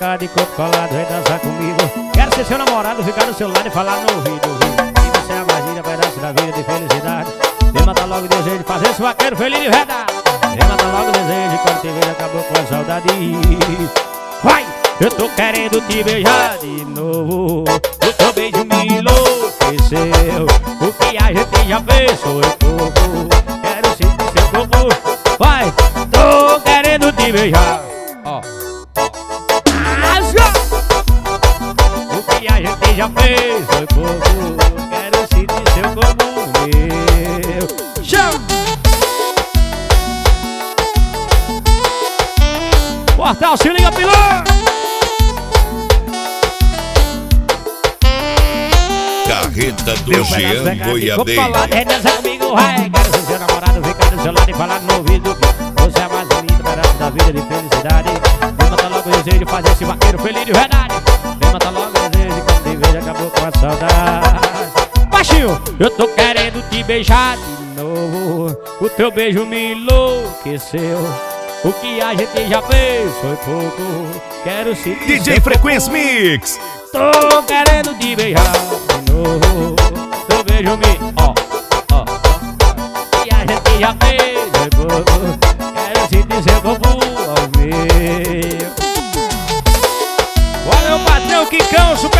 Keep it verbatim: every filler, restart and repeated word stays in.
boca de coco colado, vem dançar comigo. Quero ser seu namorado, ficar no seu lado e falar no ouvido. E você é a magia, pedaço da vida de felicidade. Vem matar logo o desejo de fazer esse vaqueiro feliz de verdade. Vem matar logo o desejo, quando te vejo acabou com a saudade. Vai! Eu tô querendo te beijar de novo. O teu beijo me enlouqueceu. O que a gente já fez foi pouco. Quero sentir seu corpo. Vai! Tô querendo te beijar. Ó, ó. O que a gente já fez foi pouco. Quero sentir seu corpo meu. Chama! Portal, se liga, pilar! Carreta do Jean Goiabeiro. Dança comigo, vai. Quero ser seu namorado, ficar do seu lado e falar no ouvido. Você é a mais bonita, pedaço da vida de felicidade. Vem matar logo o desejo de fazer esse vaqueiro feliz de verdade. Vem matar logo o desejo de quando te vejo acabou com a saudade. Baixinho, eu tô querendo te beijar de novo. O teu beijo me enlouqueceu. O que a gente já fez foi pouco. Quero sentir D J Frequência Mix. Tô querendo te beijar de novo. Teu beijo me... Ó, ó, ó. E a gente já fez foi pouco. Quero sentir seu corpo ao meu. Olha o patrão Quicão,